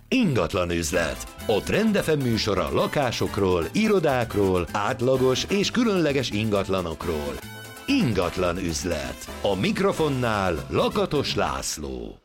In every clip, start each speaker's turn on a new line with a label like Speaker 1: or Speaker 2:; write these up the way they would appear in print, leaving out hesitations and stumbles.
Speaker 1: Ingatlan üzlet. A Trend FM műsora lakásokról, irodákról, átlagos és különleges ingatlanokról. Ingatlan üzlet. A mikrofonnál Lakatos László.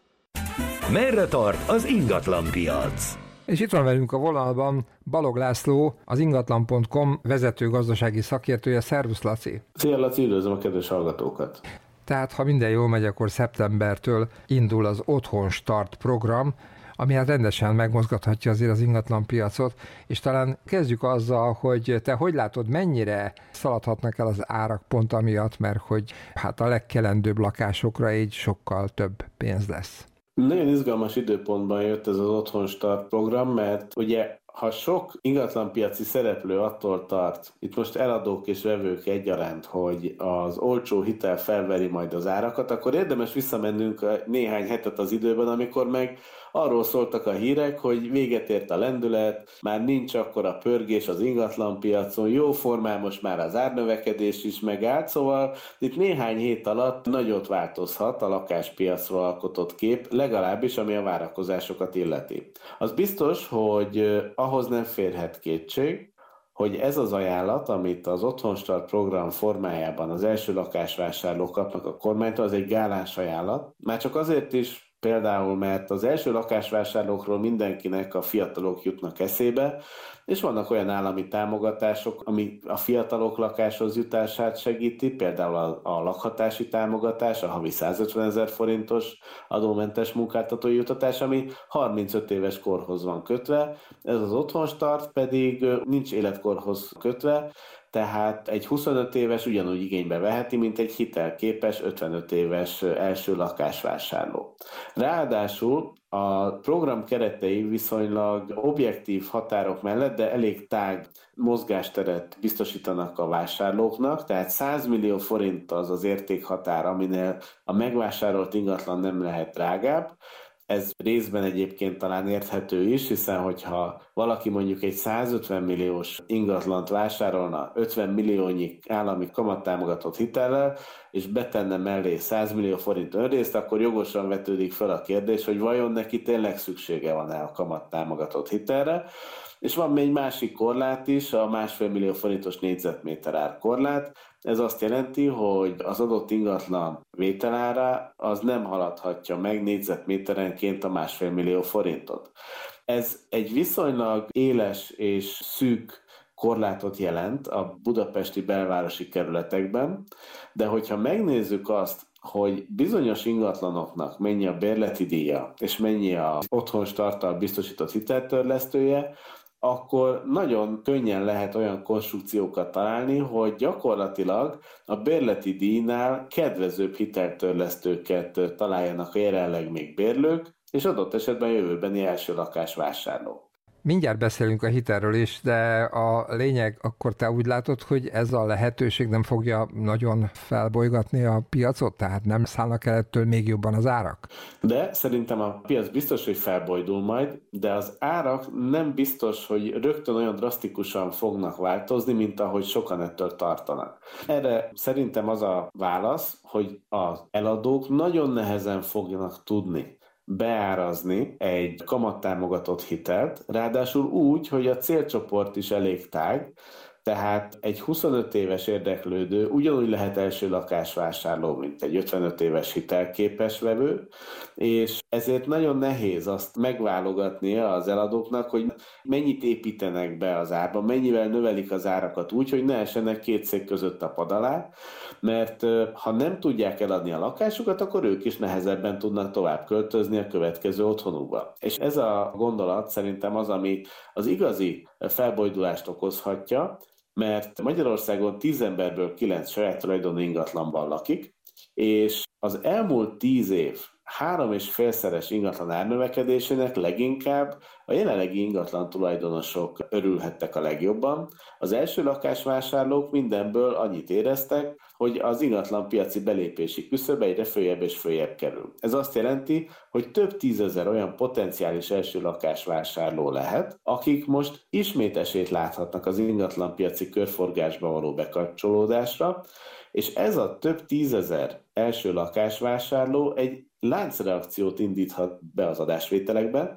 Speaker 1: Merre tart az ingatlan piac?
Speaker 2: És itt van velünk a vonalban Balog László, az ingatlan.com vezető gazdasági szakértője. Szervusz, Laci!
Speaker 3: Szia, Laci, üdvözlöm a kedves hallgatókat!
Speaker 2: Tehát, ha minden jól megy, akkor szeptembertől indul az Otthon Start program, ami hát rendesen megmozgathatja azért az ingatlanpiacot, és talán kezdjük azzal, hogy te hogy látod, mennyire szaladhatnak el az árak pont amiatt, mert hogy hát a legkelendőbb lakásokra így sokkal több pénz lesz.
Speaker 3: Nagyon izgalmas időpontban jött ez az Otthon Start program, mert ugye ha sok ingatlanpiaci szereplő attól tart, itt most eladók és vevők egyaránt, hogy az olcsó hitel felveri majd az árakat, akkor érdemes visszamennünk néhány hetet az időben, amikor meg arról szóltak a hírek, hogy véget ért a lendület, már nincs akkora pörgés az ingatlanpiacon, jóformán most már az árnövekedés is megállt, szóval itt néhány hét alatt nagyot változhat a lakáspiacról alkotott kép, legalábbis ami a várakozásokat illeti. Az biztos, hogy ahhoz nem férhet kétség, hogy ez az ajánlat, amit az Otthon Start program formájában az első lakásvásárlók kapnak a kormánytól, az egy gáláns ajánlat. Már csak azért is, például, mert az első lakásvásárlókról mindenkinek a fiatalok jutnak eszébe, és vannak olyan állami támogatások, ami a fiatalok lakáshoz jutását segíti, például a lakhatási támogatás, a havi 150 000 forintos adómentes munkáltatói juttatás, ami 35 éves korhoz van kötve, ez az Otthon Start pedig nincs életkorhoz kötve, tehát egy 25 éves ugyanúgy igénybe veheti, mint egy hitelképes 55 éves első lakásvásárló. Ráadásul a program keretei viszonylag objektív határok mellett, de elég tág mozgásteret biztosítanak a vásárlóknak, tehát 100 millió forint az az értékhatár, aminél a megvásárolt ingatlan nem lehet drágább. Ez részben egyébként talán érthető is, hiszen hogyha valaki mondjuk egy 150 milliós ingatlant vásárolna 50 milliónyi állami kamattámogatott hitellel, és betenne mellé 100 millió forint önrészt, akkor jogosan vetődik fel a kérdés, hogy vajon neki tényleg szüksége van-e a kamattámogatott hitelre. És van még egy másik korlát is, a 1,5 millió forintos négyzetméter ár korlát. Ez azt jelenti, hogy az adott ingatlan vételára az nem haladhatja meg négyzetméterenként a 1,5 millió forintot. Ez egy viszonylag éles és szűk korlátot jelent a budapesti belvárosi kerületekben, de hogyha megnézzük azt, hogy bizonyos ingatlanoknak mennyi a bérleti díja, és mennyi az Otthon Starttal biztosított hiteltörlesztője, akkor nagyon könnyen lehet olyan konstrukciókat találni, hogy gyakorlatilag a bérleti díjnál kedvezőbb hiteltörlesztőket találjanak a jelenleg még bérlők, és adott esetben jövőbeni első lakásvásárlók.
Speaker 2: Mindjárt beszélünk a hitelről is, de a lényeg, akkor te úgy látod, hogy ez a lehetőség nem fogja nagyon felbolygatni a piacot, tehát nem szállnak el ettől még jobban az árak?
Speaker 3: De szerintem a piac biztos, hogy felbojdul majd, de az árak nem biztos, hogy rögtön olyan drasztikusan fognak változni, mint ahogy sokan ettől tartanak. Erre szerintem az a válasz, hogy az eladók nagyon nehezen fognak tudni beárazni egy kamattámogatott hitelt, ráadásul úgy, hogy a célcsoport is elég tág, tehát egy 25 éves érdeklődő ugyanúgy lehet első lakásvásárló, mint egy 55 éves hitelképes vevő, és ezért nagyon nehéz azt megválogatnia az eladóknak, hogy mennyit építenek be az árba, mennyivel növelik az árakat úgy, hogy ne essenek két szék között a pad alá, mert ha nem tudják eladni a lakásukat, akkor ők is nehezebben tudnak tovább költözni a következő otthonukba. És ez a gondolat szerintem az, ami az igazi felbojdulást okozhatja, mert Magyarországon 10 emberből 9 saját tulajdonú ingatlanban lakik, és az elmúlt 10 év 3,5-szeres ingatlan árnövekedésének leginkább a jelenlegi ingatlan tulajdonosok örülhettek a legjobban. Az első lakásvásárlók mindenből annyit éreztek, hogy az ingatlan piaci belépési küszöb egyre följebb és följebb kerül. Ez azt jelenti, hogy több tízezer olyan potenciális első lakásvásárló lehet, akik most ismét esélyt láthatnak az ingatlan piaci körforgásba való bekapcsolódásra, és ez a több tízezer első lakásvásárló egy láncreakciót indíthat be az adásvételekben,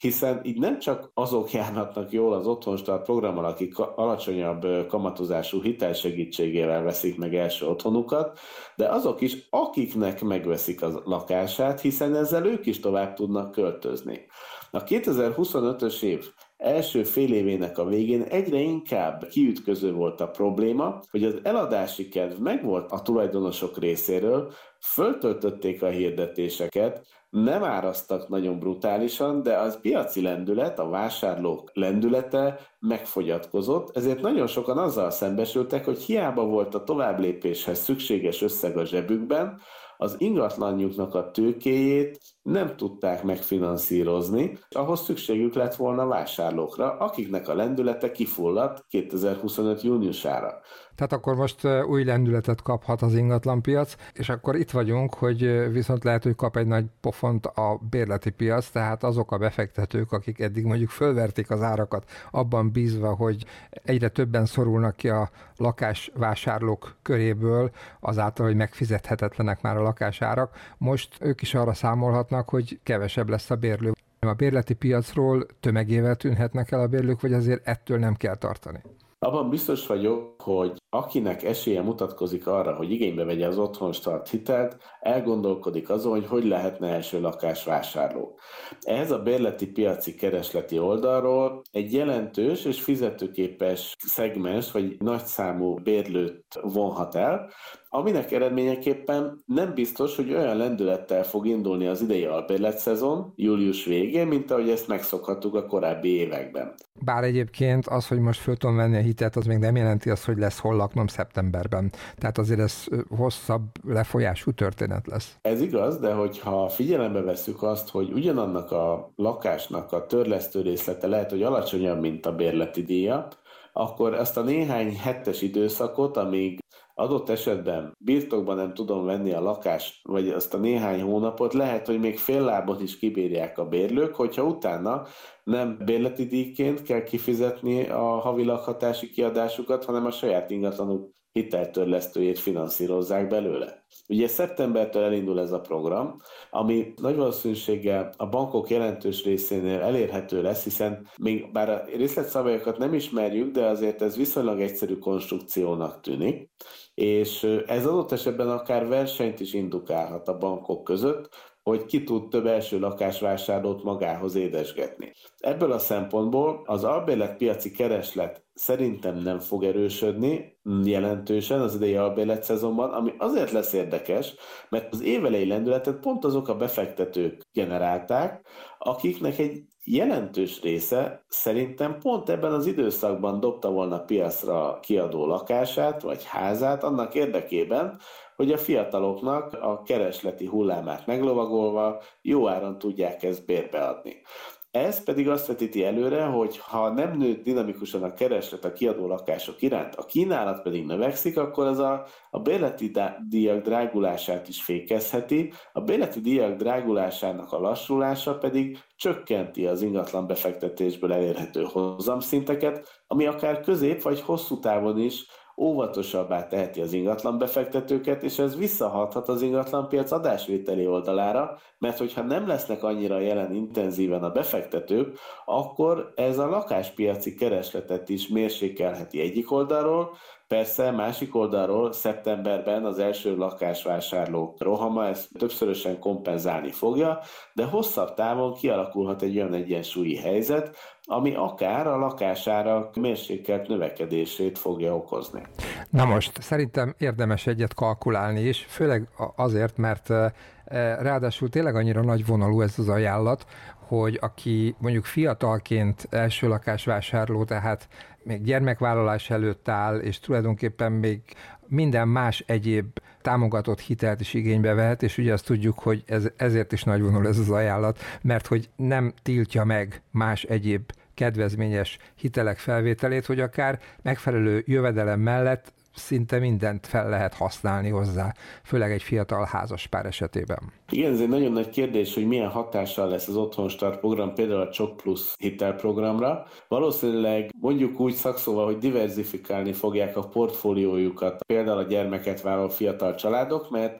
Speaker 3: hiszen így nem csak azok járhatnak jól az Otthonstart programmal, akik alacsonyabb kamatozású hitel segítségével veszik meg első otthonukat, de azok is, akiknek megveszik a lakását, hiszen ezzel ők is tovább tudnak költözni. A 2025-ös év első fél évének a végén egyre inkább kiütköző volt a probléma, hogy az eladási kedv megvolt a tulajdonosok részéről, föltöltötték a hirdetéseket, nem áraztak nagyon brutálisan, de az piaci lendület, a vásárlók lendülete megfogyatkozott, ezért nagyon sokan azzal szembesültek, hogy hiába volt a továbblépéshez szükséges összeg a zsebükben, az ingatlanjuknak a tőkéjét nem tudták megfinanszírozni, ahhoz szükségük lett volna vásárlókra, akiknek a lendülete kifulladt 2025. júniusára.
Speaker 2: Tehát akkor most új lendületet kaphat az ingatlanpiac, és akkor itt vagyunk, hogy viszont lehet, hogy kap egy nagy pofont a bérleti piac, tehát azok a befektetők, akik eddig mondjuk fölverték az árakat, abban bízva, hogy egyre többen szorulnak ki a lakásvásárlók köréből, azáltal, hogy megfizethetetlenek már a lakásárak, most ők is arra számolhatnak, hogy kevesebb lesz a bérlő. A bérleti piacról tömegével tűnhetnek el a bérlők, vagy azért ettől nem kell tartani?
Speaker 3: Abban biztos vagyok, hogy akinek esélye mutatkozik arra, hogy igénybe vegye az Otthonstart hitelt, elgondolkodik azon, hogy lehetne első lakásvásárló. Ehhez a bérleti piaci keresleti oldalról egy jelentős és fizetőképes szegmens vagy nagyszámú bérlőt vonhat el, aminek eredményeképpen nem biztos, hogy olyan lendülettel fog indulni az idei albérletszezon július végén, mint ahogy ezt megszokhattuk a korábbi években.
Speaker 2: Bár egyébként az, hogy most föl tudom venni a hitelt, az még nem jelenti azt, hogy lesz hol laknom szeptemberben. Tehát azért ez hosszabb lefolyású történet lesz.
Speaker 3: Ez igaz, de hogyha figyelembe vesszük azt, hogy ugyanannak a lakásnak a törlesztő részlete lehet, hogy alacsonyabb, mint a bérleti díja, akkor azt a néhány hetes időszakot, amíg adott esetben birtokban nem tudom venni a lakást, vagy azt a néhány hónapot, lehet, hogy még fél lábon is kibírják a bérlők, hogyha utána nem bérleti díjként kell kifizetni a havi lakhatási kiadásukat, hanem a saját ingatlanuk hiteltörlesztőjét finanszírozzák belőle. Ugye szeptembertől elindul ez a program, ami nagy valószínűséggel a bankok jelentős részénél elérhető lesz, hiszen még bár a részletszabályokat nem ismerjük, de azért ez viszonylag egyszerű konstrukciónak tűnik, és ez adott esetben akár versenyt is indukálhat a bankok között, hogy ki tud több első lakásvásárlót magához édesgetni. Ebből a szempontból az albérletpiaci kereslet szerintem nem fog erősödni jelentősen az idei albérletszezonban, ami azért lesz érdekes, mert az évelei lendületet pont azok a befektetők generálták, akiknek egy jelentős része szerintem pont ebben az időszakban dobta volna piacra kiadó lakását vagy házát annak érdekében, hogy a fiataloknak a keresleti hullámát meglovagolva jó áron tudják ezt bérbeadni. Ez pedig azt vetíti előre, hogy ha nem nőtt dinamikusan a kereslet a kiadó lakások iránt, a kínálat pedig növekszik, akkor az a bérleti díjak drágulását is fékezheti, a bérleti díjak drágulásának a lassulása pedig csökkenti az ingatlan befektetésből elérhető hozamszinteket, ami akár közép vagy hosszú távon is óvatosabbá teheti az ingatlan befektetőket, és ez visszahathat az ingatlanpiac adásvételi oldalára, mert hogyha nem lesznek annyira jelen intenzíven a befektetők, akkor ez a lakáspiaci keresletet is mérsékelheti egyik oldalról, persze másik oldalról szeptemberben az első lakásvásárlók rohama ezt többszörösen kompenzálni fogja, de hosszabb távon kialakulhat egy olyan egyensúlyi helyzet, ami akár a lakásárak mérsékelt növekedését fogja okozni.
Speaker 2: Na most, szerintem érdemes egyet kalkulálni is, főleg azért, mert ráadásul tényleg annyira nagy vonalú ez az ajánlat, hogy aki mondjuk fiatalként első lakásvásárló, tehát még gyermekvállalás előtt áll, és tulajdonképpen még minden más egyéb támogatott hitelt is igénybe vehet, és ugye azt tudjuk, hogy ezért is nagyvonalú ez az ajánlat, mert hogy nem tiltja meg más egyéb kedvezményes hitelek felvételét, hogy akár megfelelő jövedelem mellett szinte mindent fel lehet használni hozzá, főleg egy fiatal házaspár esetében.
Speaker 3: Igen, ez egy nagyon nagy kérdés, hogy milyen hatással lesz az Otthonstart program például a Csok Plusz hitelprogramra. Valószínűleg mondjuk úgy szakszóval, hogy diverzifikálni fogják a portfóliójukat, például a gyermeket vállaló fiatal családok, mert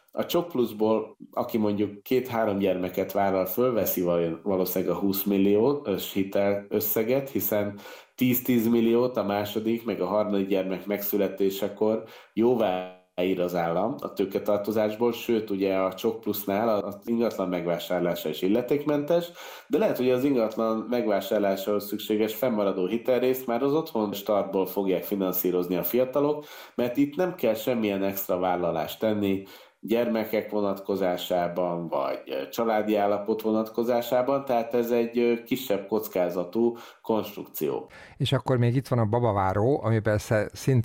Speaker 3: A Csok Pluszból, aki mondjuk 2-3 gyermeket vállal, fölveszi valószínűleg a 20 milliós hitel összeget, hiszen 10-10 milliót a második, meg a harmadik gyermek megszületésekor jóvá ír az állam a tőketartozásból, sőt ugye a Csok Plusznál az ingatlan megvásárlása is illetékmentes, de lehet, hogy az ingatlan megvásárlásához szükséges fennmaradó hitelrészt már az otthon startból fogják finanszírozni a fiatalok, mert itt nem kell semmilyen extra vállalást tenni, gyermekek vonatkozásában, vagy családi állapot vonatkozásában, tehát ez egy kisebb kockázatú konstrukció.
Speaker 2: És akkor még itt van a babaváró, ami persze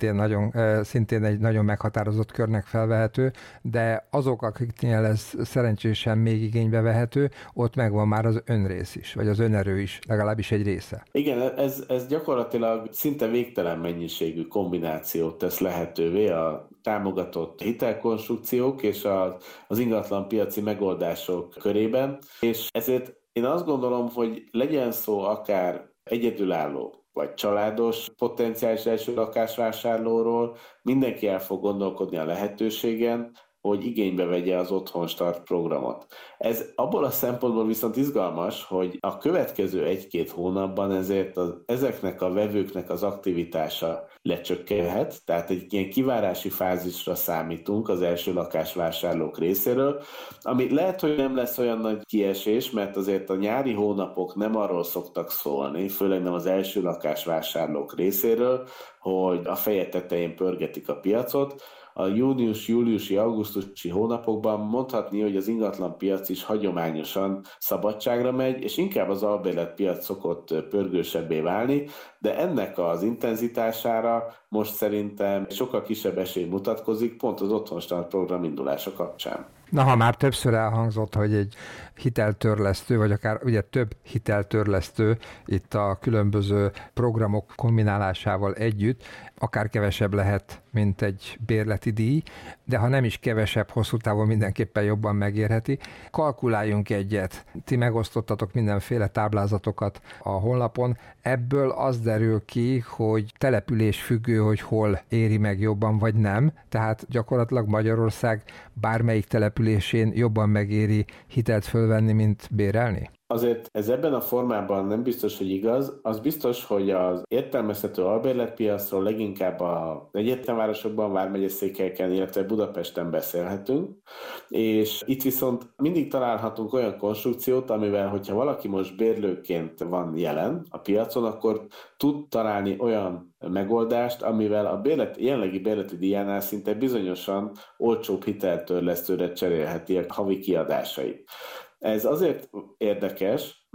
Speaker 2: szintén egy nagyon meghatározott körnek felvehető, de azok, akiknél ez szerencsésen még igénybe vehető, ott megvan már az önrész is, vagy az önerő is, legalábbis egy része.
Speaker 3: Igen, ez gyakorlatilag szinte végtelen mennyiségű kombinációt tesz lehetővé a támogatott hitelkonstrukciók és az ingatlan piaci megoldások körében, és ezért én azt gondolom, hogy legyen szó akár egyedülálló vagy családos potenciális első lakásvásárlóról, mindenki el fog gondolkodni a lehetőségen, hogy igénybe vegye az Otthon Start programot. Ez abból a szempontból viszont izgalmas, hogy a következő 1-2 hónapban ezért ezeknek a vevőknek az aktivitása lecsökkenhet, tehát egy ilyen kivárási fázisra számítunk az első lakásvásárlók részéről, ami lehet, hogy nem lesz olyan nagy kiesés, mert azért a nyári hónapok nem arról szoktak szólni, főleg nem az első lakásvásárlók részéről, hogy a feje tetején pörgetik a piacot. A június, júliusi, augusztusi hónapokban mondhatni, hogy az ingatlanpiac is hagyományosan szabadságra megy, és inkább az albérletpiac szokott pörgősebbé válni, de ennek az intenzitására most szerintem sokkal kisebb esély mutatkozik, pont az Otthon Start program indulása kapcsán.
Speaker 2: Na, ha már többször elhangzott, hogy egy hiteltörlesztő, vagy akár ugye több hiteltörlesztő itt a különböző programok kombinálásával együtt, akár kevesebb lehet, mint egy bérleti díj, de ha nem is kevesebb, hosszú távon mindenképpen jobban megérheti. Kalkuláljunk egyet. Ti megosztottatok mindenféle táblázatokat a honlapon. Ebből az derül ki, hogy település függő, hogy hol éri meg jobban, vagy nem. Tehát gyakorlatilag Magyarország bármelyik településén jobban megéri hitelt fölvenni, mint bérelni?
Speaker 3: Azért ez ebben a formában nem biztos, hogy igaz. Az biztos, hogy az értelmezhető albérletpiacról leginkább az egyetemvárosokban, vármegyeszékhelyeken, illetve Budapesten beszélhetünk, és itt viszont mindig találhatunk olyan konstrukciót, amivel, hogyha valaki most bérlőként van jelen a piacon, akkor tud találni olyan megoldást, amivel a jelenlegi bérleti díjánál szinte bizonyosan olcsóbb hiteltörlesztőre cserélheti a havi kiadásait. Ez azért érdekes,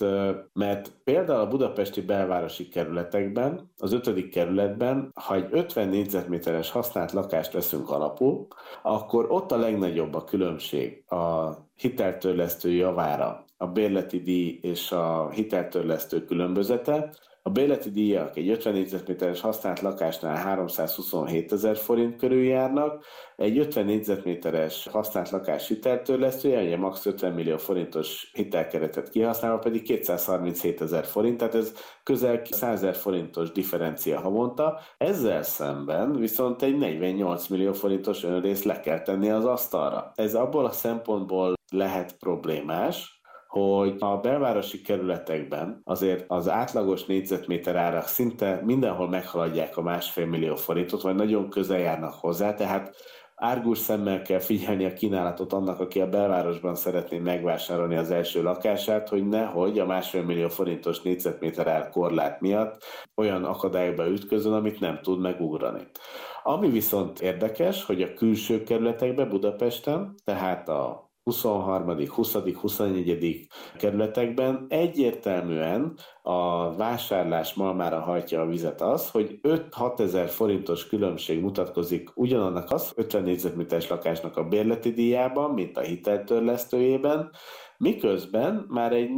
Speaker 3: mert például a budapesti belvárosi kerületekben, az 5. kerületben, ha egy 50 négyzetméteres használt lakást veszünk alapul, akkor ott a legnagyobb a különbség a hiteltörlesztő javára, a bérleti díj és a hiteltörlesztő különbözete. A bérleti díjak egy 50 négyzetméteres használt lakásnál 327 000 forint körül járnak, egy 50 négyzetméteres használt lakás hiteltörlesztője, ugye max. 50 millió forintos hitelkeretet kihasználva pedig 237 000 forint, tehát ez közel 100 000 forintos differencia havonta. Ezzel szemben viszont egy 48 millió forintos önrészt le kell tenni az asztalra. Ez abból a szempontból lehet problémás, hogy a belvárosi kerületekben azért az átlagos négyzetméter árak szinte mindenhol meghaladják a 1,5 millió forintot, vagy nagyon közel járnak hozzá, tehát árgus szemmel kell figyelni a kínálatot annak, aki a belvárosban szeretné megvásárolni az első lakását, hogy nehogy a 1,5 millió forintos négyzetméter ár korlát miatt olyan akadályokba ütközön, amit nem tud megugrani. Ami viszont érdekes, hogy a külső kerületekben Budapesten, tehát a 23., 20., 24. kerületekben egyértelműen a vásárlás malmára hajtja a vizet az, hogy 5-6 000 forintos különbség mutatkozik ugyanannak az 50 négyzetméteres lakásnak a bérleti díjában, mint a hiteltörlesztőjében, Miközben már egy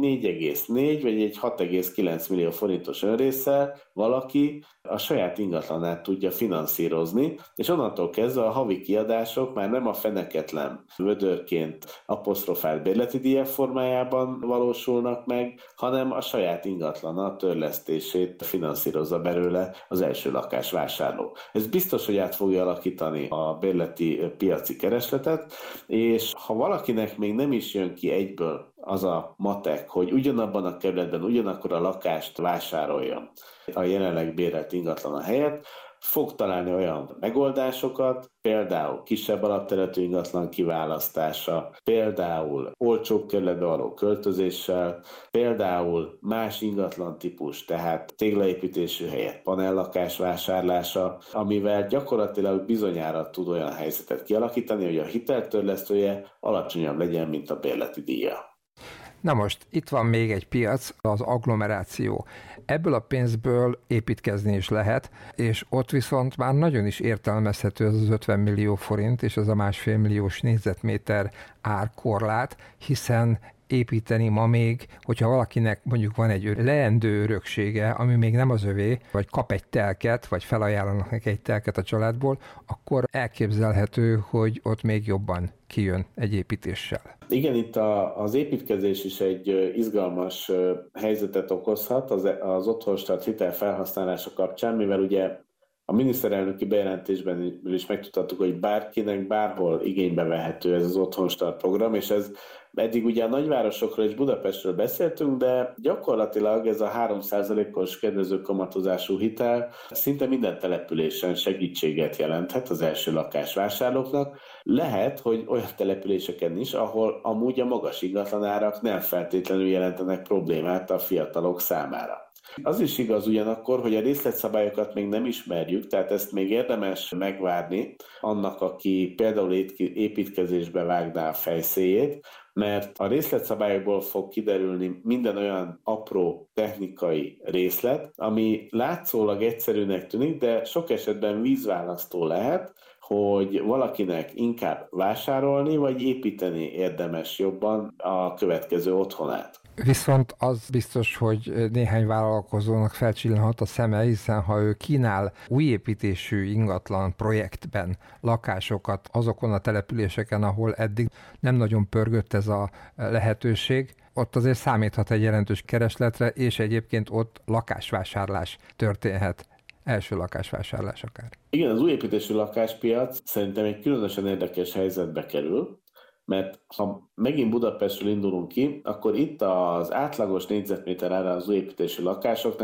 Speaker 3: 4,4 vagy egy 6,9 millió forintos önrésszel valaki a saját ingatlanát tudja finanszírozni, és onnantól kezdve a havi kiadások már nem a feneketlen vödörként apostrofált bérleti díjak formájában valósulnak meg, hanem a saját ingatlana törlesztését finanszírozza belőle az első lakásvásárló. Ez biztos, hogy át fogja alakítani a bérleti piaci keresletet, és ha valakinek még nem is jön ki egyből az a matek, hogy ugyanabban a kerületben ugyanakkor a lakást vásároljon a jelenleg bérelt ingatlana helyett, fog találni olyan megoldásokat, például kisebb alapterületű ingatlan kiválasztása, például olcsóbb kerületbe való költözéssel, például más ingatlan típus, tehát téglaépítésű helyett panellakás vásárlása, amivel gyakorlatilag bizonyára tud olyan helyzetet kialakítani, hogy a hiteltörlesztője alacsonyabb legyen, mint a bérleti díja.
Speaker 2: Na most, itt van még egy piac, az agglomeráció. Ebből a pénzből építkezni is lehet, és ott viszont már nagyon is értelmezhető az 50 millió forint, és az a 1,5 milliós négyzetméter árkorlát, hiszen építeni ma még, hogyha valakinek mondjuk van egy leendő öröksége, ami még nem az övé, vagy kap egy telket, vagy felajánlanak neki egy telket a családból, akkor elképzelhető, hogy ott még jobban kijön egy építéssel.
Speaker 3: Igen, itt az építkezés is egy izgalmas helyzetet okozhat az otthonstart hitel felhasználása kapcsán, mivel ugye a miniszterelnöki bejelentésben is megtudhattuk, hogy bárkinek bárhol igénybe vehető ez az otthonstart program, és ez eddig ugye a nagyvárosokról és Budapestről beszéltünk, de gyakorlatilag ez a 3%-os kedvező kamatozású hitel szinte minden településen segítséget jelenthet az első lakásvásárlóknak. Lehet, hogy olyan településeken is, ahol amúgy a magas ingatlanárak nem feltétlenül jelentenek problémát a fiatalok számára. Az is igaz ugyanakkor, hogy a részletszabályokat még nem ismerjük, tehát ezt még érdemes megvárni annak, aki például építkezésbe vágná a fejszéjét, mert a részletszabályokból fog kiderülni minden olyan apró technikai részlet, ami látszólag egyszerűnek tűnik, de sok esetben vízválasztó lehet, hogy valakinek inkább vásárolni vagy építeni érdemes jobban a következő otthonát.
Speaker 2: Viszont az biztos, hogy néhány vállalkozónak felcsillanhat a szeme, hiszen ha ő kínál újépítésű ingatlan projektben lakásokat azokon a településeken, ahol eddig nem nagyon pörgött ez a lehetőség, ott azért számíthat egy jelentős keresletre, és egyébként ott lakásvásárlás történhet. Első lakásvásárlás akár.
Speaker 3: Igen, az újépítésű lakáspiac szerintem egy különösen érdekes helyzetbe kerül, mert ha megint Budapestről indulunk ki, akkor itt az átlagos négyzetméter ára az újépítésű lakásoknak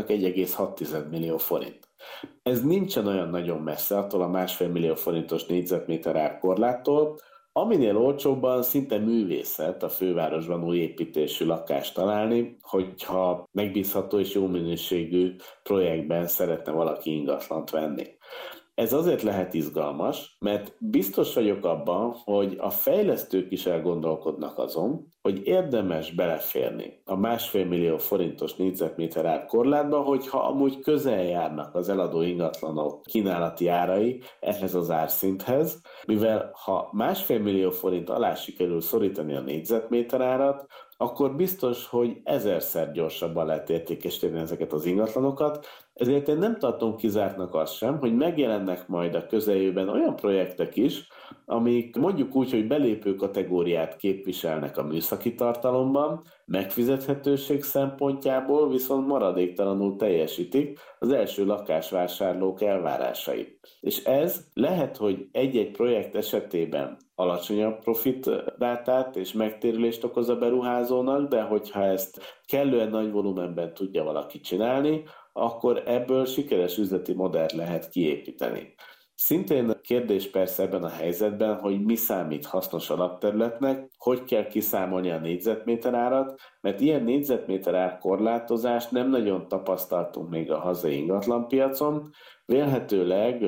Speaker 3: 1,6 millió forint. Ez nincsen olyan nagyon messze attól a 1,5 millió forintos négyzetméter árkorláttól, aminél olcsóbban szinte művészet a fővárosban új építésű lakást találni, hogyha megbízható és jó minőségű projektben szeretne valaki ingatlant venni. Ez azért lehet izgalmas, mert biztos vagyok abban, hogy a fejlesztők is elgondolkodnak azon, hogy érdemes beleférni a 1,5 millió forintos négyzetméter árkorlátba, hogyha amúgy közel járnak az eladó ingatlanok kínálati árai ehhez az árszinthez, mivel ha 1,5 millió forint alá sikerül szorítani a négyzetméter árat, akkor biztos, hogy 1000-szer gyorsabban lehet értékesíteni ezeket az ingatlanokat, ezért én nem tartom kizártnak azt sem, hogy megjelennek majd a közeljövőben olyan projektek is, amik mondjuk úgy, hogy belépő kategóriát képviselnek a műszaki tartalomban, megfizethetőség szempontjából viszont maradéktalanul teljesítik az első lakásvásárlók elvárásait. És ez lehet, hogy egy-egy projekt esetében alacsonyabb profitrátát és megtérülést okoz a beruházónak, de hogyha ezt kellően nagy volumenben tudja valaki csinálni, akkor ebből sikeres üzleti modellt lehet kiépíteni. Szintén kérdés persze ebben a helyzetben, hogy mi számít hasznos alapterületnek, hogy kell kiszámolni a négyzetméter árat, mert ilyen négyzetméter ár korlátozást nem nagyon tapasztaltunk még a hazai ingatlanpiacon, vélhetőleg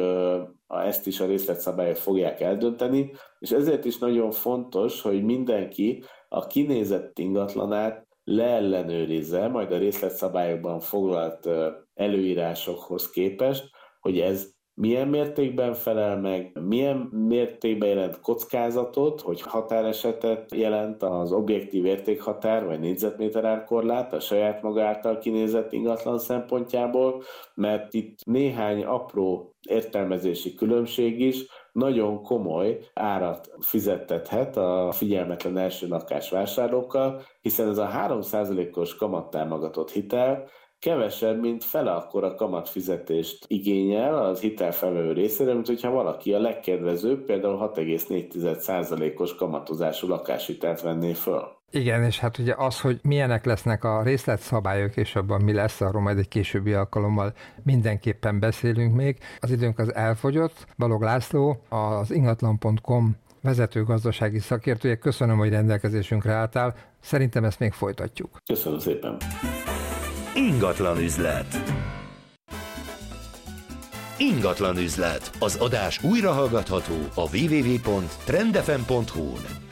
Speaker 3: ezt is a részletszabályok fogják eldönteni, és ezért is nagyon fontos, hogy mindenki a kinézett ingatlanát leellenőrizze, majd a részletszabályokban foglalt előírásokhoz képest, hogy ez milyen mértékben felel meg, milyen mértékben jelent kockázatot, hogy határesetet jelent az objektív értékhatár vagy négyzetméter árkorlát a saját maga által kinézett ingatlan szempontjából, mert itt néhány apró értelmezési különbség is nagyon komoly árat fizettethet a figyelmetlen első lakás vásárlókkal, hiszen ez a 3%-os kamattámogatott hitel kevesebb, mint fele akkora kamatfizetést igényel az hitelfelvevő részére, mint hogyha valaki a legkedvezőbb, például 6,4%-os kamatozású lakáshitelt venné föl.
Speaker 2: Igen, és hát ugye az, hogy milyenek lesznek a részletszabályok, és abban mi lesz, arról majd egy későbbi alkalommal mindenképpen beszélünk még. Az időnk az elfogyott. Balog László, az ingatlan.com vezető gazdasági szakértője. Köszönöm, hogy rendelkezésünkre álltál. Szerintem ezt még folytatjuk.
Speaker 3: Köszönöm szépen.
Speaker 1: Ingatlan üzlet. Ingatlan üzlet. Az adás újra hallgatható a www.trendfm.hu-n.